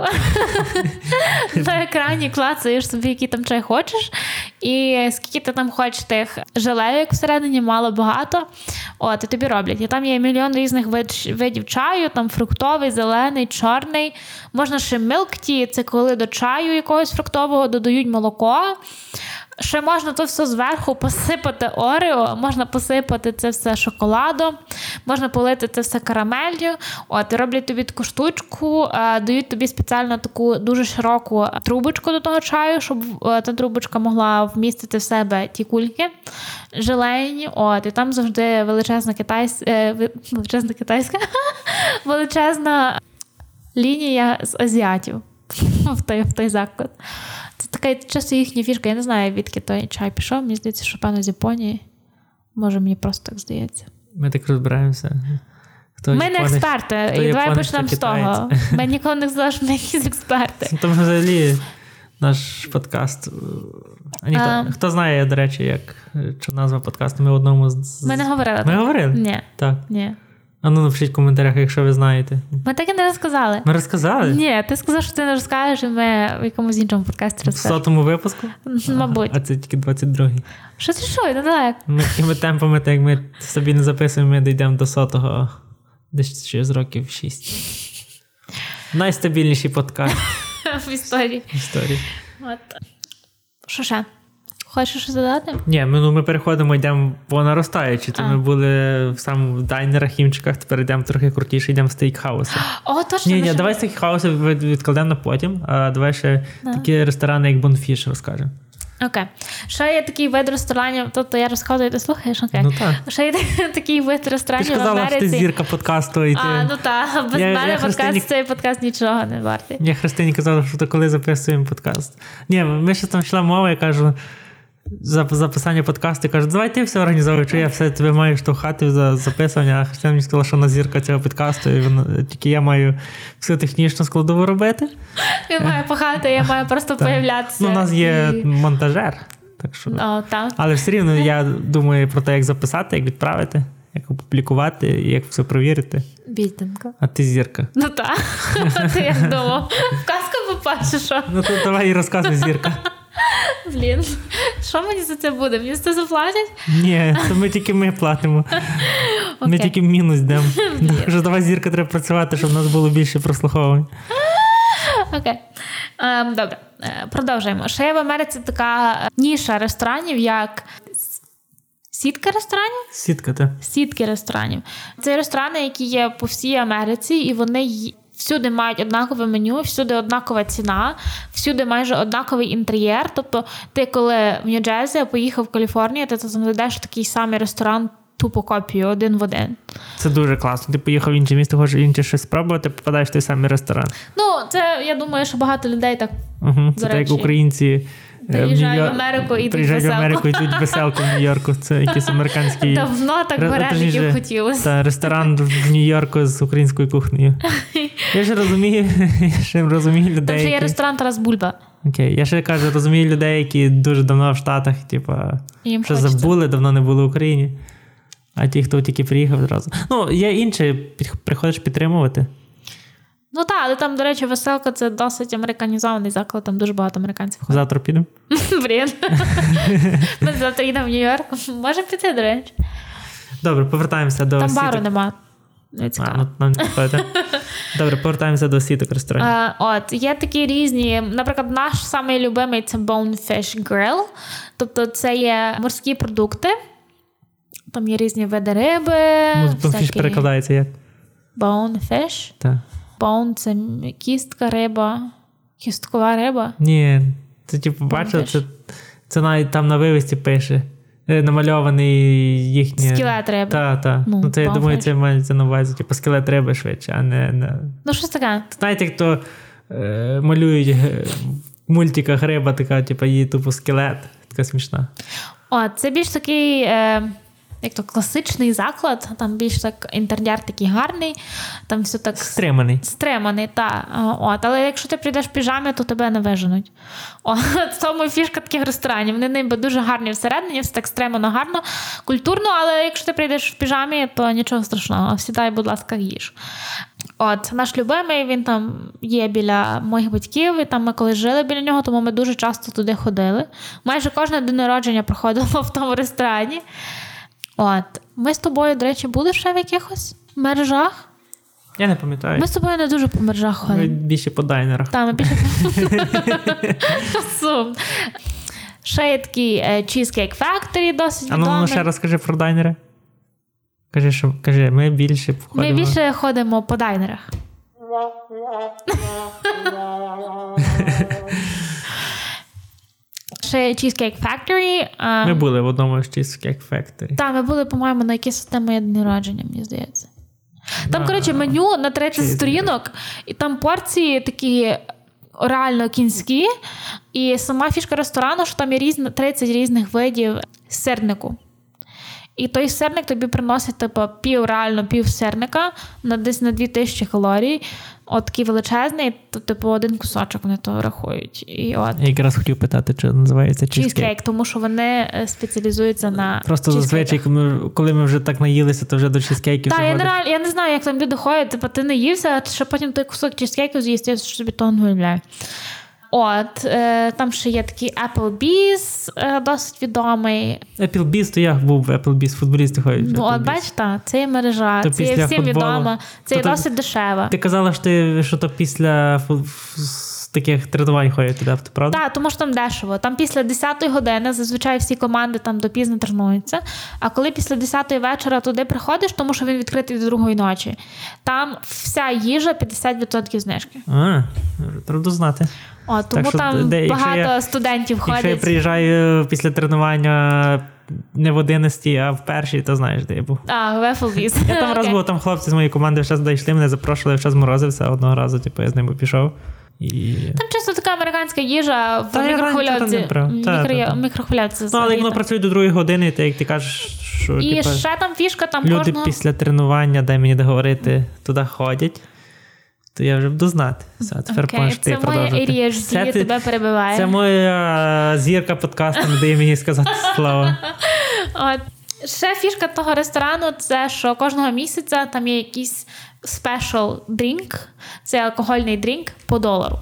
На екрані клацаєш собі, який там чай хочеш, і скільки ти там хочеш тих желейок всередині, мало багато, от, і тобі роблять. І там є мільйон різних вид, видів чаю, там фруктовий, зелений, чорний. Можна ще milk tea, це коли до чаю якогось фруктового додають молоко. Ще можна то все зверху посипати орео, можна посипати це все шоколадом, можна полити це все карамелью. От, і роблять тобі таку штучку, дають тобі спеціально таку дуже широку трубочку до того чаю, щоб та трубочка могла вмістити в себе ті кульки желейні. От, і там завжди величезна китайська, величезна китайська, величезна лінія з азіатів в той, в той заклад. Це така часто їхня фішка. Я не знаю, відки той чай пішов. Мені здається, що, певно, з Японії. Може, мені просто так здається. Ми так розбираємося. Хто ми не експерти, і давай почнемо з того. Ми ніколи не сказали, що ми якісь експерти. Тому взагалі наш подкаст... А ніхто, а, хто знає, до речі, як що назва подкасту, ми в одному з... Ми не говорили. Ми говорили? Ні. Так. Ні. А ну напишіть в коментарях, якщо ви знаєте. Ми так і не розказали. Ми розказали? Ні, ти сказав, що ти не розкажеш, і ми в якомусь іншому подкасті розкажемо. В сотому випуску? Мабуть. А, а це тільки двадцять другий. Що ти що? Недалеко. Ми такими темпами, так як ми собі не записуємо, ми дійдемо до сотого десь через років шість. Найстабільніший подкаст. В історії. В історії. От. Що ще? Хочеш щось додати? Ні, ми, ну, ми переходимо, йдемо по наростаючи. То ми були в самому дайнерах, хімчиках, тепер йдемо трохи крутіше, йдемо в стейкхауси. О, точно. Ні, ні, давай стейкхауси відкладемо на потім, а давай ще да. такі ресторани, як Bonfish, розкажемо. Окей. Ще є такий вид ресторанів, тобто я розказую, ти слухаєш? Окей. Ну так. Ще є такий вид ресторанів в Америці. Ти сказала, що ти зірка подкасту. І ти... А, ну так, без я, мене я подкаст, Христині... цей подкаст нічого не вартий. Я Христині казала, що то коли записуємо подкаст. Ні, ми ще там йшла мова, я кажу, за записання подкасту, кажу, давай ти все організовуєш, що я все тебе маю штовхати за записування, а Христина мені сказала, що вона зірка цього подкасту, і вона, тільки я маю всю технічну складову робити. Він має пахати, я маю просто появлятися. Ну, у нас є і... монтажер, так що... О, так. Але все рівно я думаю про те, як записати, як відправити, як опублікувати, і як все провірити. Бідненько. А ти зірка. Ну так, ти як думав. Казка попаше, що? Ну то давай і розказуй, зірка. Блін, що мені за це буде? Мені за це заплатять? Ні, то ми тільки ми платимо. Ми okay. тільки в мінус йдемо. Що давай, зірка, треба працювати, щоб у нас було більше прослуховувань. Окей. Okay. Um, добре, продовжуємо. Ще є в Америці така ніша ресторанів, як сітка ресторанів? Сітка, так. Сітки ресторанів. Це ресторани, які є по всій Америці, і вони всюди мають однакове меню, всюди однакова ціна, всюди майже однаковий інтер'єр. Тобто ти, коли в Нью-Джерсі поїхав в Каліфорнію, ти там знайдеш такий самий ресторан, тупо копію, один в один. Це дуже класно. Ти поїхав в інше місто, хочеш інше щось спробувати, попадаєш в той самий ресторан. Ну, це, я думаю, що багато людей так, угу. Це так, як українці приїжджають в Америку і йдуть веселку. в Америку і йдуть веселку в Нью-Йорку. Це якийсь американський... Давно так вареників хотілося. Та, ресторан в Нью-Йорку з українською кухнею. Я ж розумію, я ще розумію людей, там ще є ресторан Тарас Бульба. Окей, я ще кажу, розумію людей, які дуже давно в Штатах, типу, що забули, давно не були в Україні. А ті, хто тільки приїхав одразу. Ну, є інше, приходиш підтримувати. Ну так, але там, до речі, веселка – це досить американізований заклад, там дуже багато американців ходить. Завтра підемо? Блін. Ми завтра їдемо в Нью-Йорк. Може піти, до речі. Добре, повертаємося до там сіток. Там бару нема. Не цікаво. А, ну, нам не підходить. Добре, повертаємося до сіток ресторанів. Uh, от, є такі різні, наприклад, наш самий любимий – це Bonefish Grill. Тобто це є морські продукти. Там є різні види риби. Ну, Bonefish перекладається як? Bonefish? Так. Bone – це кістка риба. Кісткова риба? Ні, це типу, бачила, це, це навіть там на вивісці пише. Намальований їхній... Скелет риби. Так, так. Ну, ну, це, я думаю, це мається на увазі, типу, скелет риби швидше, а не... не... Ну, що таке? Знаєте, як то е, малюють в мультиках риба, така, типу, її тупо скелет. Така смішна. О, це більш такий... Е... як то класичний заклад, там більш так інтер'єр такий гарний, там все так... Стриманий. Стриманий, так. От, але якщо ти прийдеш в піжамі, то тебе не виженуть. От, в тому фішка таких ресторанів. Вони ніби дуже гарні всередині, все так стримано, гарно, культурно, але якщо ти прийдеш в піжамі, то нічого страшного. Сідай, будь ласка, їж. От, наш любимий, він там є біля моїх батьків, і там ми коли жили біля нього, тому ми дуже часто туди ходили. Майже кожне день народження проходило в тому ресторані. От. Ми з тобою, до речі, були ще в якихось мережах? Я не пам'ятаю. Ми з тобою не дуже по мережах ходимо. Ми більше по дайнерах. Так, ми більше по... Сум. Ще є такий Cheesecake Factory, досить відомий. А ну, ще раз кажи про дайнери. Кажи, що, кажи, ми більше ходимо. Ми більше ходимо по дайнерах. Ще Cheesecake Factory. А... Ми були в одному з Cheesecake Factory. Так, ми були, по-моєму, на якійсь там моє день народження, мені здається. Там, да. коротше, меню на тридцять Cheesecake. Сторінок, і там порції такі реально кінські, і сама фішка ресторану, що там є різні, тридцять різних видів сирнику. І той сирник тобі приносить, типу, пів, реально пів сирника, на десь на дві тисячі калорій. От такий величезний, то, типу, один кусочок вони то рахують. І от. Я якраз хотів питати, чи називається чізкейк. Чізкейк, тому що вони спеціалізуються на Просто зазвичай, коли ми вже так наїлися, то вже до чізкейків Так, я не, я не знаю, як там люди ходять, типу, ти не ївся, а ще потім той кусок чізкейку з'їсти, я собі того не уявляю. От, е, там ще є такий Applebee's, е, досить відомий. Applebee's, то я був в Applebee's, футболісти ходять. Ну, от бачите, це є мережа, то це є всім футболу. відомо, це то є то, досить дешево. Ти казала, що, ти, що то після з таких тренувань ходять туди, правда? Так, тому що там дешево. Там після десятої години, зазвичай всі команди там допізно тренуються, а коли після десятої вечора туди приходиш, тому що він відкритий до другої ночі, там вся їжа п'ятдесят відсотків знижки. А, треба знати. О, тому так, там де, багато я, студентів ходять. Якщо я приїжджаю після тренування не в одинадцятій, а в першій, то знаєш, де я був. А, в Applebee's. Я там раз був, там хлопці з моєї команди вже дійшли, мене запрошували, вже зморозився одного разу, типу, я з ними пішов. І... Там чисто така американська їжа в мікрохвильовці. Мікро... мікрохвильовці. Ну, але як воно працює до другої години, то як ти кажеш, що і типу, ще там фішка, там люди кожного... після тренування, дай мені договорити, туди ходять. То я вже буду знати. Все, тепер okay, можеш ти продовжити. Це моя Ей Ді Ейч Ді, я тебе перебиваю. Це моя зірка подкасту, не дає мені сказати слово. От. Ще фішка того ресторану, це що кожного місяця там є якийсь special drink, це алкогольний дрінк по долару.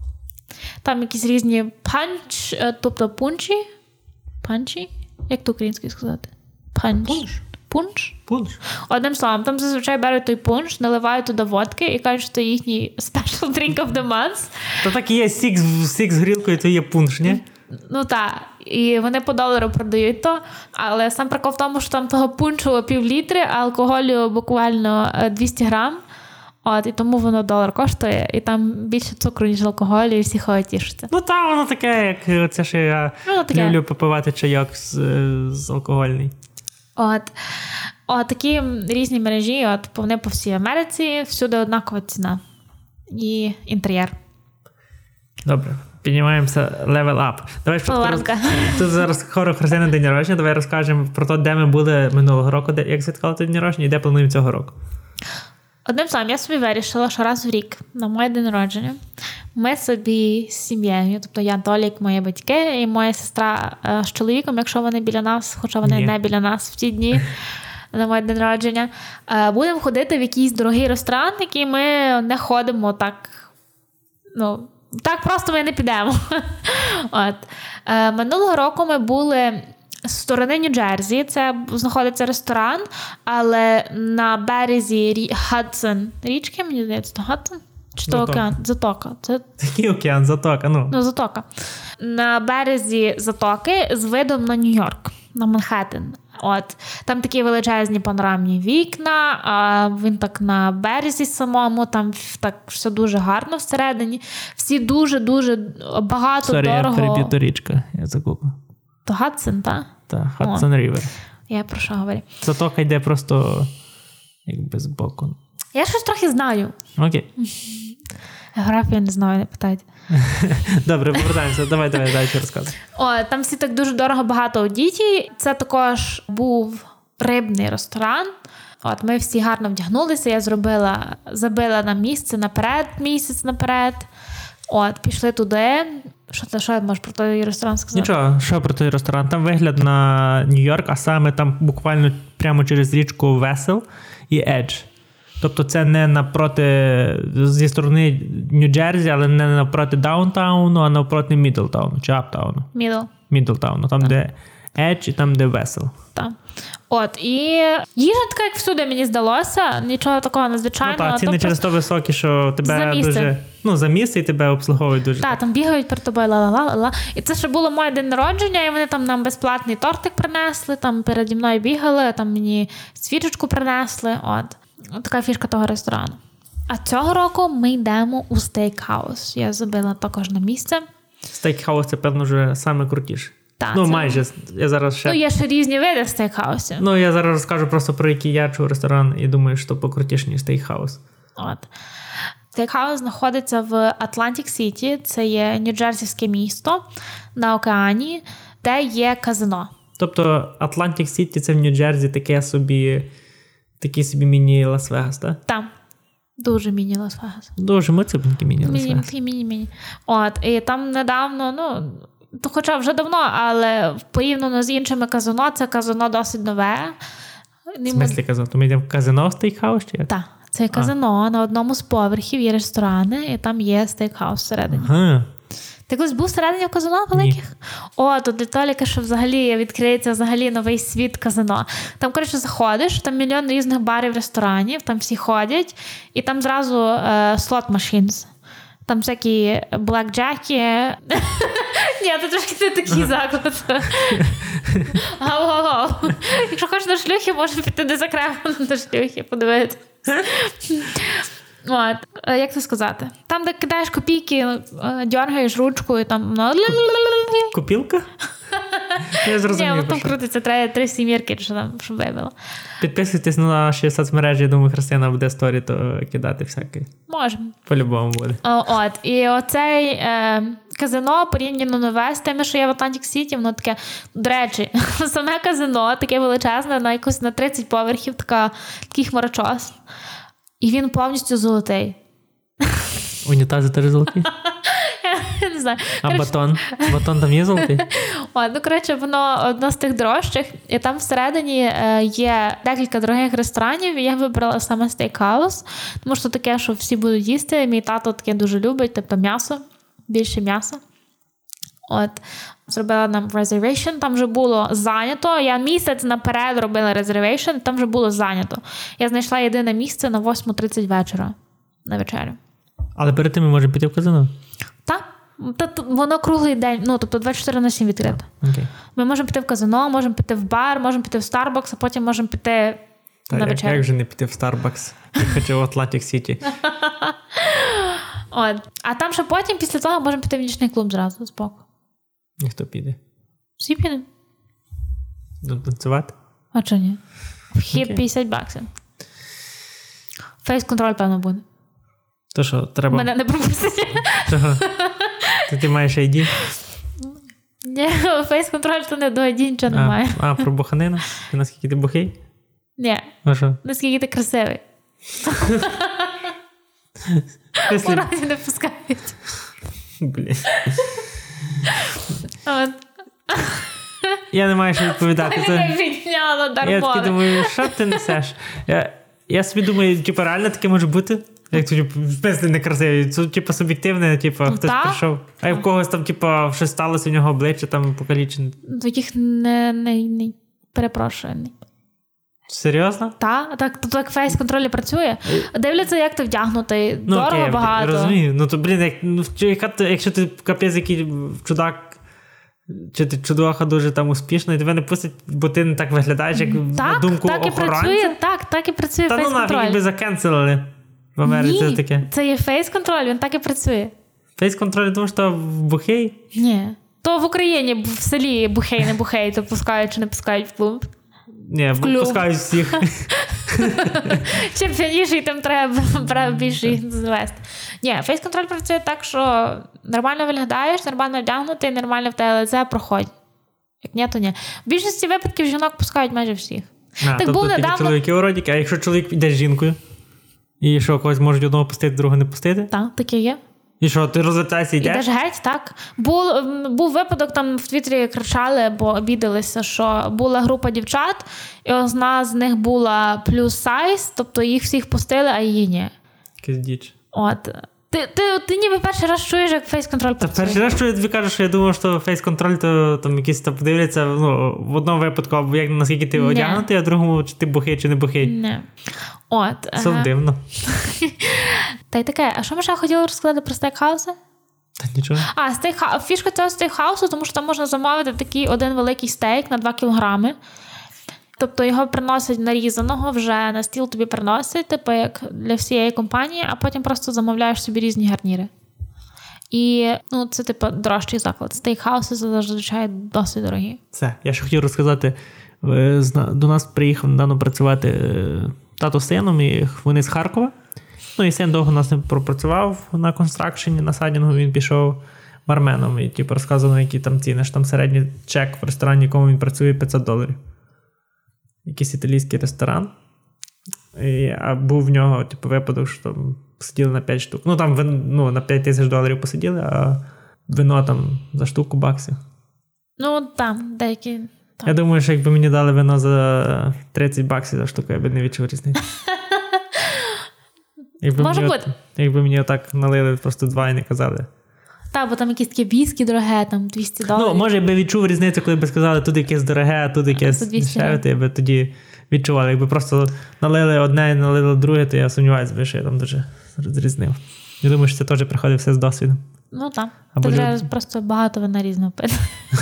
Там якісь різні панч, тобто пунчі. Панчі? Як то українською сказати? Панч. Пунш. Пунш? Пунш. Одним словом, там зазвичай беруть той пунш, наливають туди водки і кажуть, що це їхній special drink of the month. То так і є сік, сік з грілкою, то є пунш, ні? Ну так, і вони по долару продають то, але сам прикол в тому, що там того пунчу пів літри, а алкоголю буквально двісті грам. От, і тому воно долар коштує, і там більше цукру, ніж алкоголю, і всі ходять тішаться. Ну так, воно таке, як це, що я ну, люблю попивати чайок з, з алкогольний. От. От, такі різні мережі, от, вони по всій Америці, всюди однакова ціна. І інтер'єр. Добре. Піднімаємося level up. Давай роз... Тут зараз скоро Христина день народження, давай розкажемо про те, де ми були минулого року, де, як святкували день народження, і де плануємо цього року. Одним словом, я собі вирішила, що раз в рік на моє день народження ми собі з сім'єю, тобто я, Толік, мої батьки і моя сестра з чоловіком, якщо вони біля нас, хоча вони Ні. не біля нас в ті дні на моє день народження, будемо ходити в якийсь дорогий ресторан, який ми не ходимо так, ну, так просто ми не підемо. От. Е, минулого року ми були з сторони Нью-Джерсі, це знаходиться ресторан, але на березі рі... Хадсон річки, мені здається, то Хадсон? Чи то океан? Затока. Це... Який океан? Затока, ну. Ну, затока. На березі затоки з видом на Нью-Йорк, на Манхеттен. От. Там такі величезні панорамні вікна, а він так на березі самому, там так все дуже гарно всередині. Всі дуже-дуже багато, Sorry, дорого. Сорі, я переб'ю, то річка, я загуглив. То Хадсон, так? Так, Хадсон Рівер. Я про що говорю? Затока йде просто якби з боку. Я щось трохи знаю. Окей. Географію не знаю, не питайте. Добре, повертаємося. Давай, давай, далі розказуй. О, там всі так дуже дорого багато одіті. Це також був рибний ресторан. От, ми всі гарно вдягнулися. Я зробила, забила на місце наперед, місяць наперед. От, пішли туди. Що ти, що я можу про той ресторан сказати? Нічого, що про той ресторан? Там вигляд на Нью-Йорк, а саме там буквально прямо через річку Весел і Едж. Тобто це не напроти, зі сторони Нью-Джерсі, але не напроти Даунтауну, а напроти Мідлтауну, чи Аптауну. Мідл. Мідлтауну, там, так. Де Едж і там, де Весел. Так. От, і їжа така, як всюди, мені здалося, нічого такого надзвичайного. Ну так, ціни через то високі, що тебе дуже, ну, за місце і тебе обслуговують дуже. Так, там бігають перед тобою, ла-ла-ла-ла. І це ще було моє день народження, і вони там нам безплатний тортик принесли, там переді мною бігали, там мені свічечку принесли, от. От така фішка того ресторану. А цього року ми йдемо у стейкхаус. Я забила також на місце. Стейкхаус – це, певно, вже саме крутіше. Так, ну, це... майже. Я зараз ще... Ну, є ще різні види стейкхаусів. Ну, я зараз розкажу просто про який я чув ресторан і думаю, що покрутіше, ніж стейкхаус. От. Стейкхаус знаходиться в Атлантик-Сіті. Це є Нью-Джерсійське місто на океані, де є казино. Тобто Атлантик Сіті – це в Нью-Джерсі таке собі, такий собі міні-Лас-Вегас, так? Так. Дуже міні Лас-Вегас. Дуже мицепненький міні Лас-Вегас. Міні-міні. От, і там недавно, ну, то хоча вже давно, але порівняно з іншими казино, це казино досить нове. В смислі казино? То ми йдемо в казино стейкхаус чи як? Так, це казино, а. на одному з поверхів є ресторани, і там є стейкхаус всередині. Ага. Ти колись був всередині в казино великих? Ні. О, то для Толіка, що взагалі відкриється взагалі новий світ казино. Там, коротше, заходиш, там мільйон різних барів, ресторанів, там всі ходять, і там зразу е, slot machines. Там всякі блекджеки. Ні, це трошки не такий заклад. Гау-гау-гау. Якщо хочеш до шлюхи, можеш піти до закрепу до шлюхи, подивитися. От, як це сказати? Там, де кидаєш копійки, дергаєш ручку і там... Копілка? Я зрозумів. Ні, там крутиться, треба три сімірки, що там, щоб вибило. Підписуйтесь на наші соцмережі, я думаю, Христина буде сторі, то кидати всяке. Можемо. По-любому буде. О, от, і оцей е, казино порівняно нове з тими, що є в Атлантик Сіті, воно таке, до речі, саме казино, таке величезне, на якось на тридцять поверхів, така, такий хмарочос. І він повністю золотий. Унітази теж золоті? Я не знаю. А коротше... батон? Батон там є золотий? О, ну, коротше, воно одно з тих дорожчих. І там всередині е, є декілька дорогих ресторанів. І я вибрала саме стейкхаус. Тому що таке, що всі будуть їсти. Мій тато таке дуже любить. Тобто м'ясо. Більше м'яса. От. Зробила нам reservation. Там вже було зайнято. Я місяць наперед робила reservation. Там вже було зайнято. Я знайшла єдине місце на восьма тридцять вечора. На вечерю. Але перед тим ми можемо піти в казино? Так. Воно круглий день, ну, тобто двадцять чотири на сім відкрито. Okay. Ми можемо піти в казино, можемо піти в бар, можемо піти в Starbucks, а потім можемо піти Та, на як, вечерю. як же не піти в Starbucks? Я хочу в Атлантик Сіті. От. А там ще потім, після того, можемо піти в нічний клуб зразу, збоку. Ніхто піде. Всі підемо. Танцювати? А чого ні? Вхід Okay. п'ятдесят баксів. Фейс-контроль, певно, буде. То що, треба... Мене не пропустять. Чого? Ти, ти маєш ай ді? Ні, фейс-контроль, то не до ай ді нічого немає. А, про буханину? І наскільки ти бухий? Ні. А що? Наскільки ти красивий. Пораді не пускають. Блін. От. Я не маю що відповідати. Я не підняла дармони. Я такий думаю, що ти несеш? Я, я собі думаю, типу, реально таке може бути? Як то, типу, в не красиві. Це, типу, суб'єктивне, типу, хтось так? прийшов. А як в когось там, типу, щось сталося, у нього обличчя там покалічене. Таких не, не, не перепрошую. Серйозно? Так, так, то так фейс-контроль працює. Дивляться, як ти вдягнутий. Ну, дорого, окей, багато. Розумію. Ну, то, блін, як, ну, якщо ти капець, який чудак, чи ти чудоха дуже там успішно, і тебе не пустять, бо ти не так виглядаєш, як так, на думку так охоронця. І працює, так, так і працює Та фейс-контроль. Та ну нафіг, ніби закенселили в Америці. Ні, таке. Це є фейс-контроль, він так і працює. Фейс-контроль, тому що в бухей? Ні. То в Україні, в селі бухей, не бухей, то пускають чи не пускають в клуб. Ні, пускають всіх. Чим п'яніший, тим треба більше їх звести. Ні, фейс-контроль працює так, що нормально виглядаєш, нормально вдягнутий, нормально в тебе лице, проходь. Як ні, то ні. В більшості випадків жінок пускають майже всіх. А, так тобто був тільки недавно... чоловіки уродики, а якщо чоловік йде з жінкою? І що, когось можуть одного пустити, другого не пустити? Так, таке є. І що, ти розвертаєшся і йдеш? Ідеш геть, так. Був, був випадок, там в Твіттері кричали, бо обідалися, що була група дівчат, і одна з них була плюс сайз, тобто їх всіх пустили, а її ні. Якась діч. От. Ти, ти, ти ніби перший раз чуєш, як фейс-контроль працює. Та перший раз, що я тобі кажу, що я думав, що фейс-контроль, то там якісь там подивляться, ну, в одному випадку, або як, наскільки ти одягнутий, а в другому, чи ти бухий, чи не бухий. Не. От. Це ага. Дивно. Та й таке, а що ми ще хотіли розказати про стейкхауси? Та нічого. А, стейкха... фішка цього стейкхаусу, тому що там можна замовити такий один великий стейк на два кілограми. Тобто його приносять нарізаного, вже на стіл тобі приносять, типу як для всієї компанії, а потім просто замовляєш собі різні гарніри. І ну, це типу дорожчий заклад. Стейкхауси зазвичай досить дорогі. Все, я ще хотів розказати, до нас приїхав недавно працювати тато з сином, і вони з Харкова. Ну і син довго нас не пропрацював на констракшені, на садінгу він пішов. барменом і типу, розказував, які там ціни, що там середній чек в ресторані, в якому він працює, п'ятсот доларів. Якийсь італійський ресторан. І, а був в нього типу, випадок, що там посиділи на п'ять штук. Ну, там ну, на п'ять тисяч доларів посиділи, а вино там за штуку баксів. Ну, там, деякі... Там. Я думаю, що якби мені дали вино за тридцять баксів за штуку, я б не відчув різниці. Якби Може мені бути. От, якби мені отак налили просто два і не казали. Так, бо там якісь такі віскі дороге, там двісті доларів. Ну, може, я би відчув різницю, коли б сказали, тут якесь дороге, а тут якесь дешеве, то я би тоді відчував. Якби просто налили одне і налили друге, то я сумніваюся, що я там дуже розрізнив. Я думаю, що це теж приходить все з досвідом. Ну так. Або Ти люд... треба просто багато вина різного пити.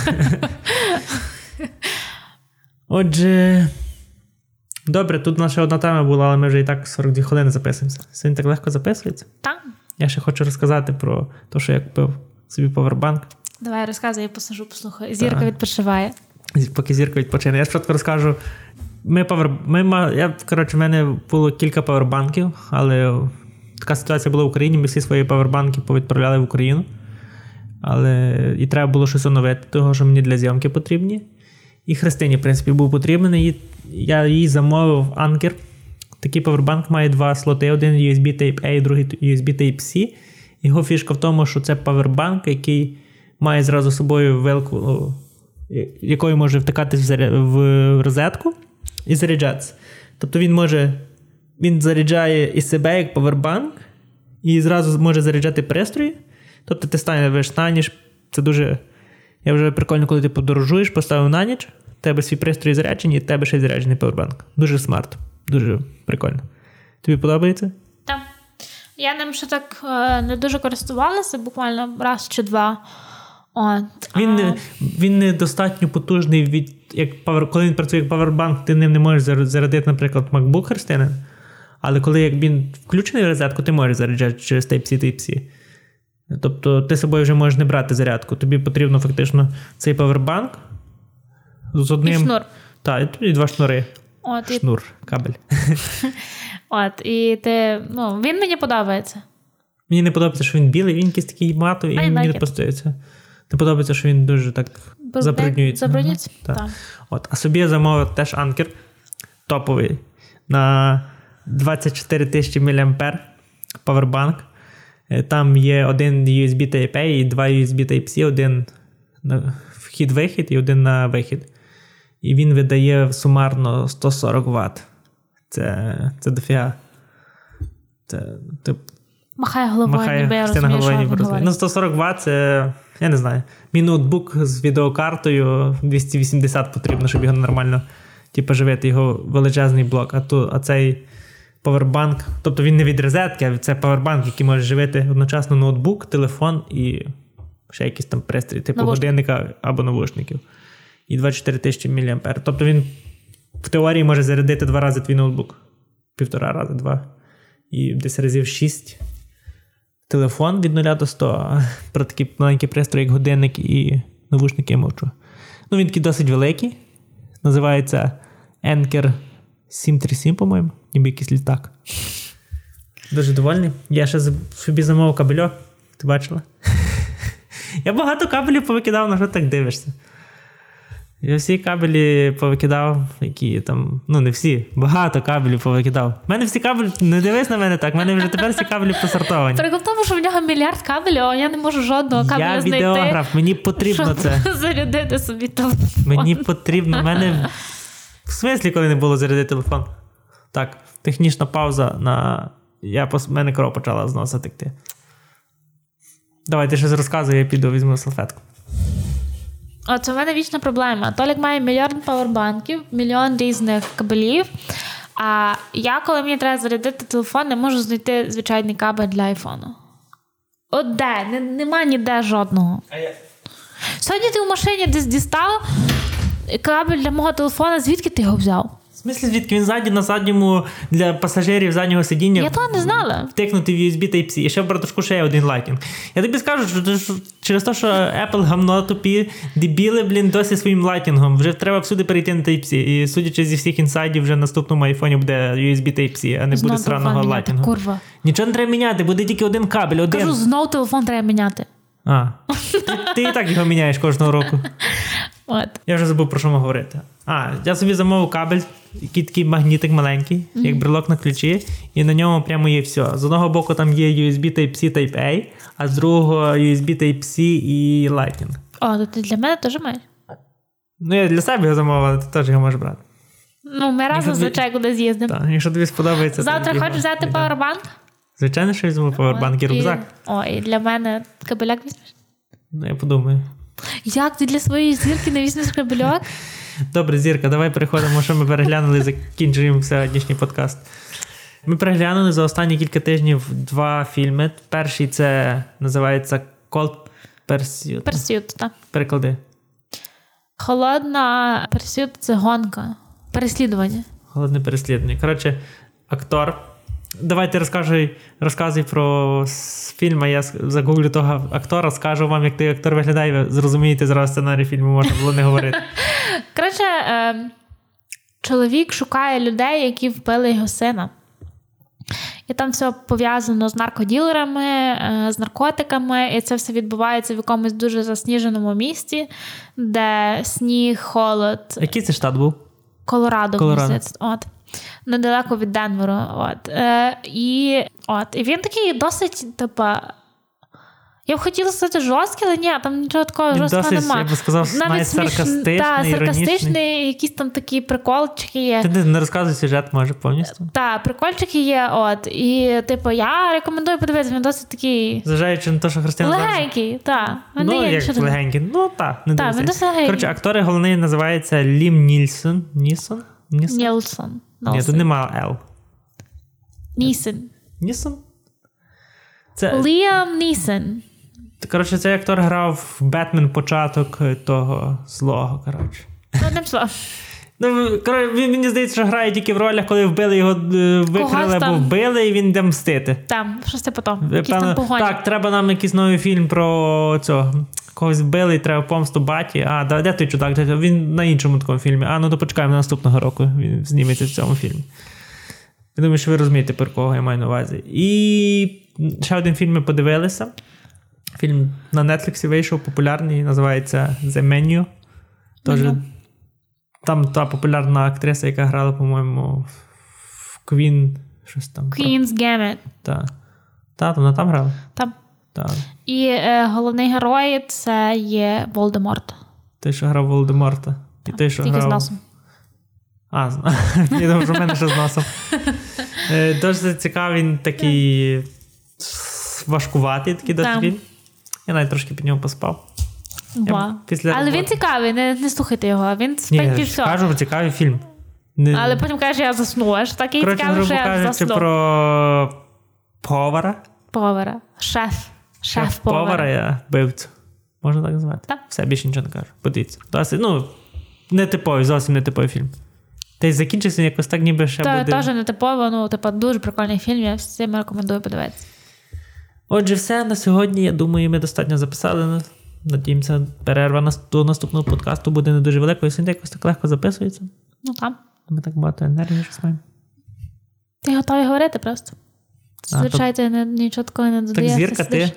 Отже, добре, тут наша одна тема була, але ми вже і так сорок дві хвилини записуємося. Сьогодні так легко записується. Так. Я ще хочу розказати про те, що я купив собі павербанк. Давай, розказуй, я посажу, послухаю. Зірка так. відпочиває. Поки Зірка відпочине. Я спочатку розкажу. Ми павер... ми, я, коротше, в мене було кілька павербанків, але така ситуація була в Україні. Ми всі свої павербанки повідправляли в Україну. Але і треба було щось оновити, того, що мені для зйомки потрібні. І Христині, в принципі, був потрібен. Я їй замовив Anker. Такий павербанк має два слоти. Один ю ес бі Type-A, другий ю ес бі Type-C. Його фішка в тому, що це павербанк, який має зразу з собою вилку, якою може втикати в розетку і заряджатися. Тобто він може, він заряджає і себе як павербанк, і зразу може заряджати пристрої. Тобто ти станеш на ніч, це дуже, я вже прикольно, коли ти подорожуєш, поставив на ніч, в тебе свій пристрій заряджений, і в тебе ще й заряджений павербанк. Дуже смарт, дуже прикольно. Тобі подобається? Так. Я ним ще так не дуже користувалася, буквально раз чи два. От, він, а... не, він не достатньо потужний, від, як павер, коли він працює як павербанк, ти ним не можеш зарядити, наприклад, MacBook Христини, але коли як він включений в розетку, ти можеш заряджати через Type-C, Type-C. Тобто ти з собою вже можеш не брати зарядку. Тобі потрібно фактично цей павербанк з одним... І шнур. Так, і два шнури. От, і... Шнур, кабель. От, і ти... Ну, він мені подобається. Мені не подобається, що він білий, він якийсь такий матовий, і I мені like не подобається. Не подобається, що він дуже так Бо... забруднюється. Забруднюється? Так. Так. От. А собі я замовив теж Anker топовий на двадцять чотири тисячі міліампер павербанк. Там є один ю ес бі Type-A і два ю ес бі Type-C, один на вхід-вихід і один на вихід. І він видає сумарно сто сорок ватт. Це, це дофіга. Це, це, махає головою, махає, ніби я розумію, що він говорить. Ну, сто сорок ватт, це, я не знаю, мій ноутбук з відеокартою двісті вісімдесят потрібно, щоб його нормально типу, живити, його величезний блок. А, ту, а цей павербанк, тобто він не від розетки, а це павербанк, який може живити одночасно ноутбук, телефон і ще якісь там пристрій, типу навушники. Годинника або навушників. І двадцять чотири тисячі міліампер. Тобто він в теорії може зарядити два рази твій ноутбук. Півтора рази, два. І десь разів шість. Телефон від нуля до сто. А про такі маленькі пристрої, як годинник і навушники я мовчу. Ну, він такий досить великий. Називається Anker сім тридцять сім, по-моєму. Ніби якийсь літак. Дуже довольний. Я ще собі замовив кабельок. Ти бачила? Я багато кабелів повикидав, на що так дивишся? Я всі кабелі повикидав, які там, ну не всі, багато кабелів повикидав. У мене всі кабелі, не дивись на мене так, в мене вже тепер всі кабелі посортовані. Прикол в тому, що в нього мільярд кабелів, а я не можу жодного кабеля знайти. Я відеограф, мені потрібно щоб це. зарядити собі телефон. Мені потрібно, в мене в смислі, коли не було зарядити телефон. Так, технічна пауза на... Я, в мене кров почала з носа текти. Давай, ти щось розказуй, я піду, візьму салфетку. Оце в мене вічна проблема. Толік має мільйон павербанків, мільйон різних кабелів, а я, коли мені треба зарядити телефон, не можу знайти звичайний кабель для айфону. От де? Не, нема ніде жодного. А я... Сьогодні ти в машині десь дістав кабель для мого телефона, звідки ти його взяв? В смислі, звідки він ззаді на задньому для пасажирів заднього сидіння? Я того не знала. Втикнути в ю ес бі Type-C. І ще в братушку ще є один Lightning. Я тобі скажу, що, що через те, що Apple гамно тупі, дебіли, блін, досі своїм Lightning. Вже треба всюди перейти на Type-C. І судячи зі всіх інсайдів, вже на наступному айфоні буде ю ес бі Type-C, а не знов буде сраного Lightning. Курва. Нічого не треба міняти, буде тільки один кабель. Один. Кажу, знов телефон треба міняти. А, ти, ти і так його міняєш кожного року. От. Я вже забув, про що ми говорити. А, я собі замовив кабель, який такий магнітик маленький, mm-hmm. як брелок на ключі, і на ньому прямо є все. З одного боку там є ю ес бі Type-C, Type-A, а з другого ю ес бі Type-C і Lightning. О, то ти для мене теж маєш? Ну, я для себе його замовив, але ти теж його можеш брати. Ну, ми разом, звичайно, куди з'їздимо. Так, якщо тобі сподобається... Завтра хочеш взяти павербанк? Звичайно, що візьму павербанк і рюкзак. О, і для мене кабеляк візьмеш? Ну, я подумаю. Як ти для своєї зірки не візьмеш кабельок? Добре, Зірка, давай переходимо, що ми переглянули і закінчуємо сьогоднішній подкаст. Ми переглянули за останні кілька тижнів два фільми. Перший це називається Cold Pursuit. Pursuit, так. Переклади. Холодна Pursuit – це гонка. Переслідування. Холодне переслідування. Коротше, актор. Давайте розкажи, розказуй про фільм, а я загуглю того актора, скажу вам, як той актор виглядає, ви зрозумієте зразу сценарій фільму, можна було не говорити. Коротше, е, чоловік шукає людей, які вбили його сина. І там все пов'язано з наркоділерами, е, з наркотиками, і це все відбувається в якомусь дуже засніженому місті, де сніг, холод. Який це штат був? Колорадо. Колорадо. От. Недалеко від Денверу. От. Е, і, от. І він такий досить, типа, я б хотіла сказати жорсткий, але ні, там нічого такого жорсткого досить, немає. Я б сказав, навіть саркастичний, та, іронічний. Саркастичний, якісь там такі приколчики є. Ти не, не розказуй сюжет, може, повністю? Так, прикольчики є, от. І, типу, я рекомендую подивитися, він досить такий... Зважаючи на те, що Христина... Легенький, так. Ну, як легенький. Ну, так, не так, він досить легенький. Коротше, актори головний називається Лім Нільсон. Нісон? Нісон? Нілсон. Ні, тут немає Л. Нісон. Нісон? Це... Ліам Нісон. Коротше, цей актор грав в «Бетмен» початок того злого, коротше. Ну, одним словом. Ну, коротше, він, мені здається, що грає тільки в ролях, коли вбили його, викрили або вбили, і він йде мстити. Там, щось це потім. Певно, так, треба нам якийсь новий фільм про цього. Когось вбили, і треба помсту баті. А, де той чудак? Він на іншому такому фільмі. А, ну то почекаємо наступного року. Він зніметься в цьому фільмі. Я думаю, що ви розумієте, про кого я маю на увазі. І ще один фільм ми подивилися. Фільм на Netflix вийшов, популярний, називається «The Menu». Тож, mm-hmm. Там та популярна актриса, яка грала, по-моєму, в Queen, щось там. Queen's Gambit. Так. Та, вона там грала? Там. Так. І е, головний герой – це є Волдеморт. Той, що грав Волдеморта. І той, що тільки грав... з носом. А, я думаю, що в мене ще з носом. Дуже цікавий, він такий важкуватий, такий досить він. Я навіть трошки під нього поспав. Я після Але він цікавий, не, не слухайте його. Він спить і все. Кажу, цікавий фільм. Не... Але потім каже, я засну. Аж такий Коротше, цікавий, що я засну. Коротше, про повара. Повара. Шеф. Шеф-повара. Повара я вбивцю. Можна так назвати? Так. Все, більше нічого не кажу. Подивіться. Досить, ну, нетиповий, зовсім нетиповий фільм. Та й закінчився якось так, ніби ще Та, буде... Теж нетипово, ну, типу, дуже прикольний фільм, я всім рекомендую подивитися. Отже, все на сьогодні. Я думаю, ми достатньо записали. Надіємося, перерва до наступного подкасту буде не дуже великою. Сьогодні якось так легко записується. Ну, там. Ми так багато енергії щось маємо. Ти готовий говорити просто? Звичайно, то... не, нічого такого не додає. Так, Зірка, ти?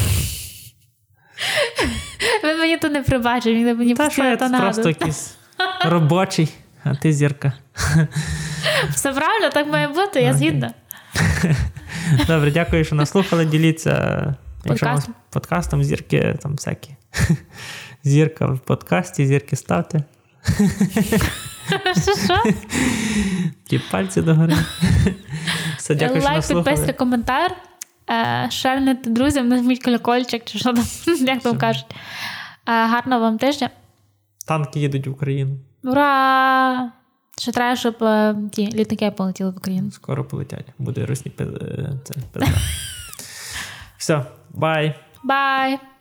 Ви мені то не прибачите, мені, мені Та, постійно то нагадує. Просто якийсь робочий, а ти Зірка. Все правильно, так має бути, я згідна. Добре, дякую, що нас слухали. Діліться подкастом. подкастом, Зірки, там всякі. Зірка в подкасті, Зірки ставте. Що-що? Ті пальці догори. Все, дякую, що нас слухали. Лайк, підписка, коментар. Шернити друзям, нажміть колокольчик, чи що там, як там кажуть. Гарного вам тижня. Танки їдуть в Україну. Ура! Ще треба, щоб ті літаки полетіли в Україну. Скоро полетять. Буде русні пизда. Все, бай. Бай.